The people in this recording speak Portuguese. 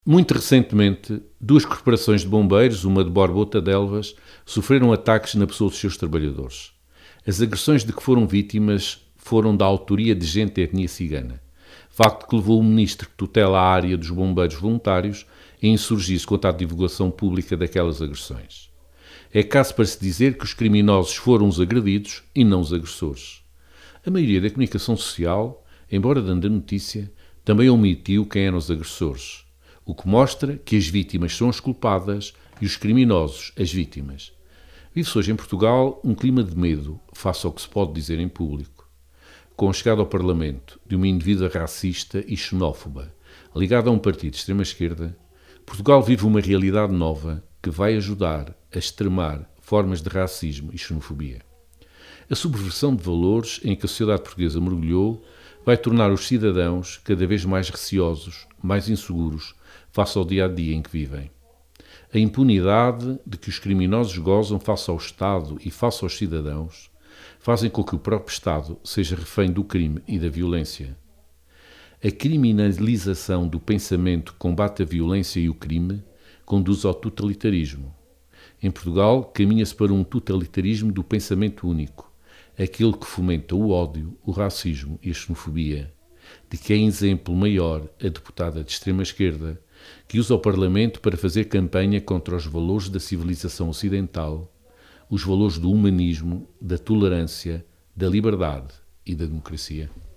Muito recentemente, duas corporações de bombeiros, uma de Borba, outra de Elvas, sofreram ataques na pessoa dos seus trabalhadores. As agressões de que foram vítimas foram da autoria de gente de etnia cigana, facto que levou o ministro que tutela a área dos bombeiros voluntários a insurgir-se contra a divulgação pública daquelas agressões. É caso para se dizer que os criminosos foram os agredidos e não os agressores. A maioria da comunicação social, embora dando a notícia, também omitiu quem eram os agressores, o que mostra que as vítimas são as culpadas e os criminosos as vítimas. Vive-se hoje em Portugal um clima de medo face ao que se pode dizer em público. Com a chegada ao Parlamento de uma indivídua racista e xenófoba ligada a um partido de extrema-esquerda, Portugal vive uma realidade nova que vai ajudar a extremar formas de racismo e xenofobia. A subversão de valores em que a sociedade portuguesa mergulhou vai tornar os cidadãos cada vez mais receosos, mais inseguros, face ao dia-a-dia em que vivem. A impunidade de que os criminosos gozam face ao Estado e face aos cidadãos fazem com que o próprio Estado seja refém do crime e da violência. A criminalização do pensamento que combate a violência e o crime conduz ao totalitarismo. Em Portugal, caminha-se para um totalitarismo do pensamento único, aquele que fomenta o ódio, o racismo e a xenofobia, de que é exemplo maior a deputada de extrema-esquerda, que usa o Parlamento para fazer campanha contra os valores da civilização ocidental, os valores do humanismo, da tolerância, da liberdade e da democracia.